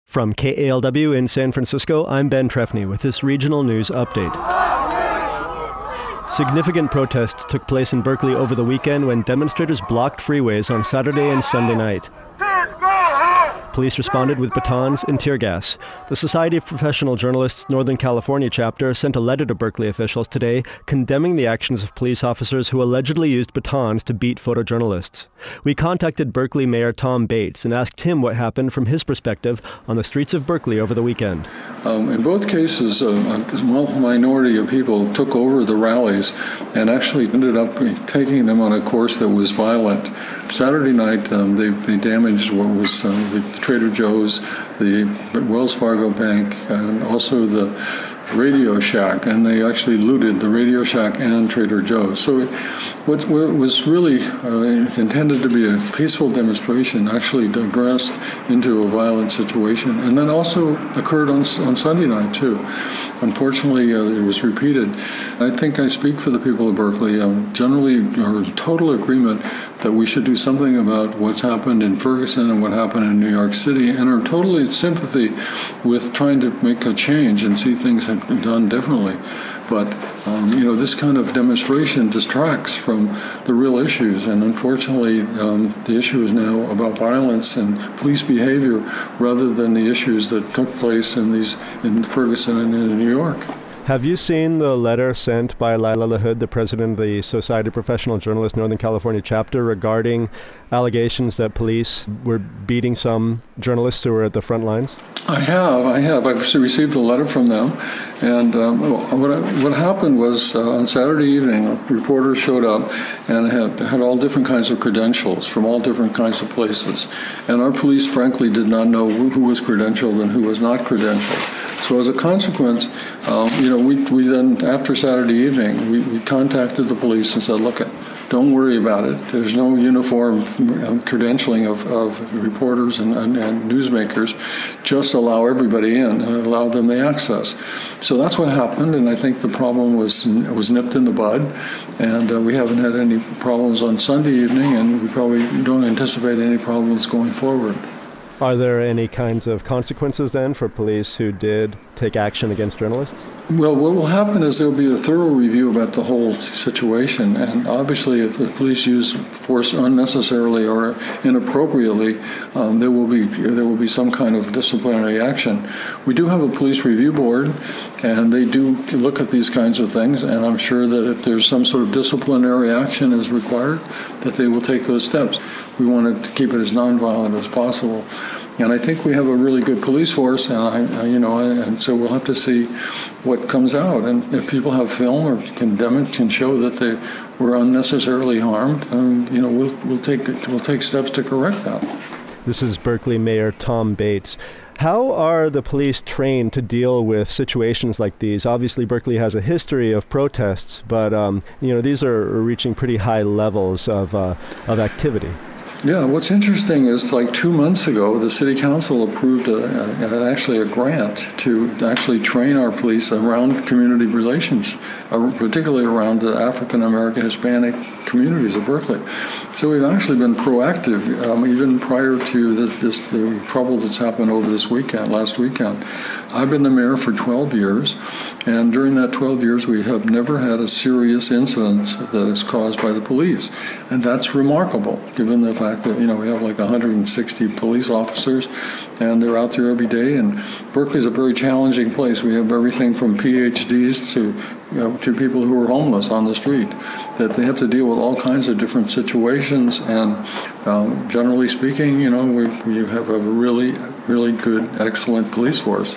From KALW in San Francisco, I'm Ben Trefny with this regional news update. Significant protests took place in Berkeley over the weekend when demonstrators blocked freeways on Saturday and Sunday night. Police responded with batons and tear gas. The Society of Professional Journalists Northern California chapter sent a letter to Berkeley officials today condemning the actions of police officers who allegedly used batons to beat photojournalists. We contacted Berkeley Mayor Tom Bates and asked him what happened from his perspective on the streets of Berkeley over the weekend. In both cases, a small minority of people took over the rallies and actually ended up taking them on a course that was violent. Saturday night, they damaged what was the Trader Joe's, the Wells Fargo Bank, and also the Radio Shack, and they actually looted the Radio Shack and Trader Joe's. So what was really intended to be a peaceful demonstration actually digressed into a violent situation, and then also occurred on Sunday night too. Unfortunately, it was repeated. I think I speak for the people of Berkeley. Generally are in total agreement that we should do something about what's happened in Ferguson and what happened in New York City, and are totally in sympathy with trying to make a change and see things done differently. But, this kind of demonstration distracts from the real issues. And unfortunately, the issue is now about violence and police behavior rather than the issues that took place in Ferguson and in New York. Have you seen the letter sent by Lila LaHood, the president of the Society of Professional Journalists Northern California chapter, regarding allegations that police were beating some journalists who were at the front lines? I have. I've received a letter from them. And what happened was on Saturday evening, reporters showed up and had all different kinds of credentials from all different kinds of places. And our police, frankly, did not know who was credentialed and who was not credentialed. So as a consequence, we then, after Saturday evening, we contacted the police and said, look, don't worry about it. There's no uniform credentialing of reporters and newsmakers. Just allow everybody in and allow them the access. So that's what happened, and I think the problem was nipped in the bud, and we haven't had any problems on Sunday evening, and we probably don't anticipate any problems going forward. Are there any kinds of consequences then for police who did take action against journalists? Well, what will happen is there will be a thorough review about the whole situation, and obviously if the police use force unnecessarily or inappropriately, there will be some kind of disciplinary action. We do have a police review board, and they do look at these kinds of things, and I'm sure that if there's some sort of disciplinary action is required, that they will take those steps. We want to keep it as nonviolent as possible. And I think we have a really good police force, and so we'll have to see what comes out. And if people have film or can show that they were unnecessarily harmed, we'll take steps to correct that. This is Berkeley Mayor Tom Bates. How are the police trained to deal with situations like these? Obviously, Berkeley has a history of protests, but these are reaching pretty high levels of activity. Yeah, what's interesting is like 2 months ago, the City Council approved actually a grant to actually train our police around community relations, particularly around the African American Hispanic communities of Berkeley. So we've actually been proactive, even prior to the trouble that's happened over last weekend. I've been the mayor for 12 years, and during that 12 years, we have never had a serious incident that is caused by the police. And that's remarkable, given the fact that, we have like 160 police officers, and they're out there every day. And Berkeley's a very challenging place. We have everything from PhDs to people who are homeless on the street, that they have to deal with all kinds of different situations. And generally speaking, we have a really, really good, excellent police force.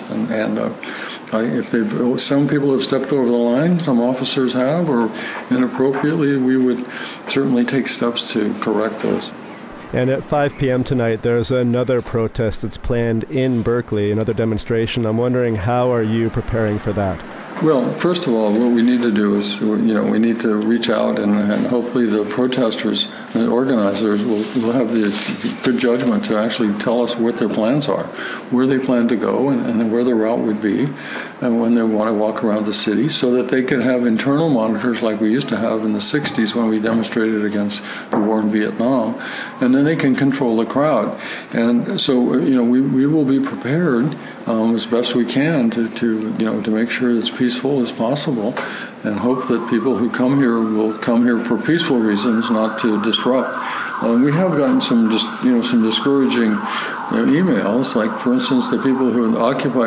If some people have stepped over the line, some officers have, or inappropriately, we would certainly take steps to correct those. And at 5 p.m. tonight, there's another protest that's planned in Berkeley, another demonstration. I'm wondering, how are you preparing for that? Well, first of all, what we need to do is, we need to reach out and hopefully the protesters, the organizers will have the good judgment to actually tell us what their plans are, where they plan to go and where the route would be, and when they want to walk around the city, so that they could have internal monitors like we used to have in the 60s when we demonstrated against the war in Vietnam, and then they can control the crowd. And so, we will be prepared as best we can to make sure it's peaceful as possible, and hope that people who come here will come here for peaceful reasons, not to disrupt. We have gotten some discouraging emails, like, for instance, the people who occupy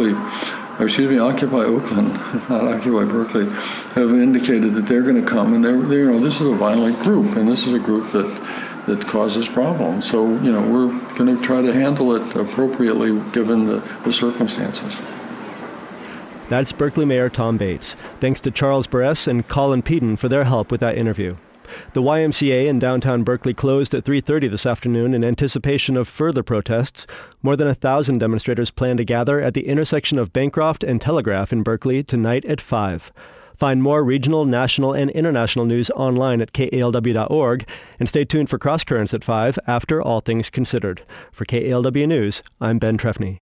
Oakland, not Occupy Berkeley, have indicated that they're going to come, and this is a violent group, and this is a group that causes problems. So, we're going to try to handle it appropriately given the circumstances. That's Berkeley Mayor Tom Bates. Thanks to Charles Barres and Colin Peden for their help with that interview. The YMCA in downtown Berkeley closed at 3:30 this afternoon in anticipation of further protests. More than 1,000 demonstrators plan to gather at the intersection of Bancroft and Telegraph in Berkeley tonight at 5. Find more regional, national, and international news online at KALW.org, and stay tuned for Cross Currents at 5 after All Things Considered. For KALW News, I'm Ben Trefny.